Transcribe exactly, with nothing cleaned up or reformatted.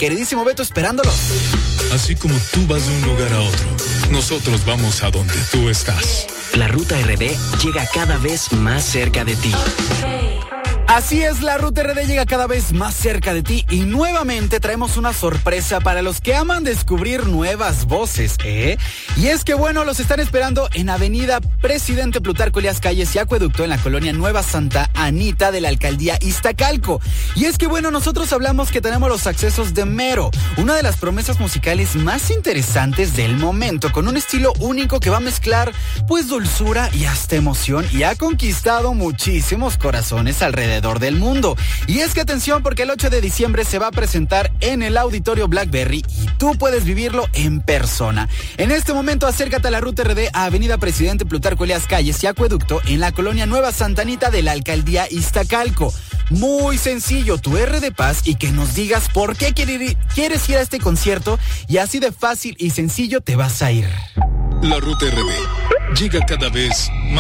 queridísimo Beto esperándolos. Así como tú vas de un lugar a otro, nosotros vamos a donde tú estás. La Ruta R D llega cada vez más cerca de ti. Así es, la Ruta R D llega cada vez más cerca de ti y nuevamente traemos una sorpresa para los que aman descubrir nuevas voces, ¿eh? Y es que bueno, los están esperando en Avenida Presidente Plutarco Elías Calles y Acueducto en la colonia Nueva Santa Anita de la alcaldía Iztacalco. Y es que bueno, nosotros hablamos que tenemos los accesos de Mero, una de las promesas musicales más interesantes del momento, con un estilo único que va a mezclar pues dulzura y hasta emoción y ha conquistado muchísimos corazones alrededor del mundo. Y es que atención, porque el ocho de diciembre se va a presentar en el Auditorio Blackberry y tú puedes vivirlo en persona. En este momento acércate a la Ruta R D a Avenida Presidente Plutarco Elías Calles y Acueducto en la colonia Nueva Santa Anita de la alcaldía Iztacalco. Muy sencillo, tu R de Paz y que nos digas por qué quieres ir a este concierto y así de fácil y sencillo te vas a ir. La Ruta R D llega cada vez más